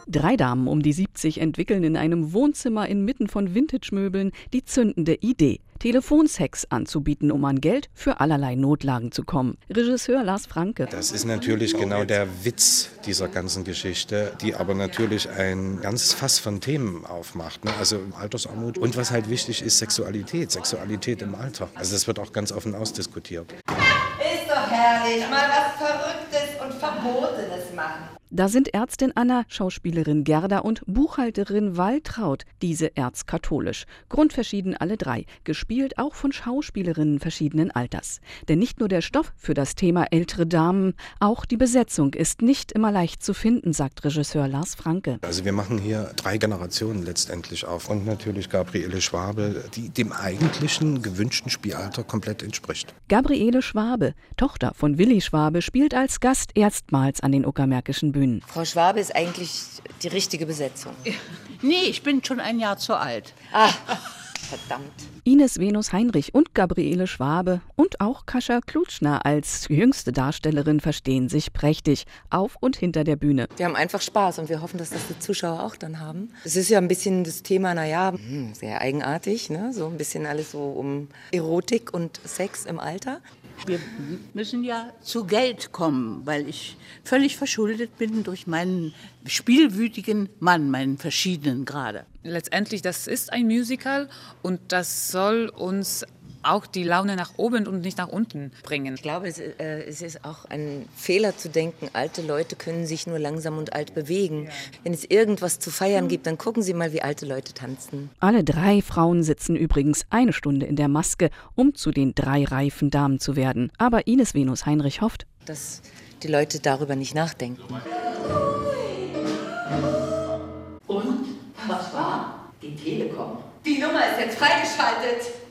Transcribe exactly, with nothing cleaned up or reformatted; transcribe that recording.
Drei Damen um die siebzig entwickeln in einem Wohnzimmer inmitten von Vintage-Möbeln die zündende Idee, Telefonsex anzubieten, um an Geld für allerlei Notlagen zu kommen. Regisseur Lars Franke. Das ist natürlich genau der Witz dieser ganzen Geschichte, die aber natürlich ein ganzes Fass von Themen aufmacht. Ne? Also Altersarmut und was halt wichtig ist, Sexualität, Sexualität im Alter. Also das wird auch ganz offen ausdiskutiert. Ist doch herrlich, mal was Verrücktes und Verbotenes machen. Da sind Ärztin Anna, Schauspielerin Gerda und Buchhalterin Waltraud, diese erzkatholisch. Grundverschieden alle drei, gespielt auch von Schauspielerinnen verschiedenen Alters. Denn nicht nur der Stoff für das Thema ältere Damen, auch die Besetzung ist nicht immer leicht zu finden, sagt Regisseur Lars Franke. Also wir machen hier drei Generationen letztendlich auf und natürlich Gabriele Schwabe, die dem eigentlichen gewünschten Spielalter komplett entspricht. Gabriele Schwabe, Tochter von Willi Schwabe, spielt als Gast erstmals an den Uckermärkischen Bühnen. Frau Schwabe ist eigentlich die richtige Besetzung. Nee, ich bin schon ein Jahr zu alt. Ah, verdammt. Ines Venus Heinrich und Gabriele Schwabe und auch Kasia Klutschner als jüngste Darstellerin verstehen sich prächtig auf und hinter der Bühne. Wir haben einfach Spaß und wir hoffen, dass das die Zuschauer auch dann haben. Es ist ja ein bisschen das Thema, naja, sehr eigenartig, ne? So ein bisschen alles so um Erotik und Sex im Alter. Wir müssen ja zu Geld kommen, weil ich völlig verschuldet bin durch meinen spielwütigen Mann, meinen verschiedenen gerade. Letztendlich, das ist ein Musical und das soll uns auch die Laune nach oben und nicht nach unten bringen. Ich glaube, es, äh, es ist auch ein Fehler zu denken, alte Leute können sich nur langsam und alt bewegen. Ja. Wenn es irgendwas zu feiern gibt, dann gucken Sie mal, wie alte Leute tanzen. Alle drei Frauen sitzen übrigens eine Stunde in der Maske, um zu den drei reifen Damen zu werden. Aber Ines Venus Heinrich hofft, dass die Leute darüber nicht nachdenken. Und was war? Die Telekom. Die Nummer ist jetzt freigeschaltet.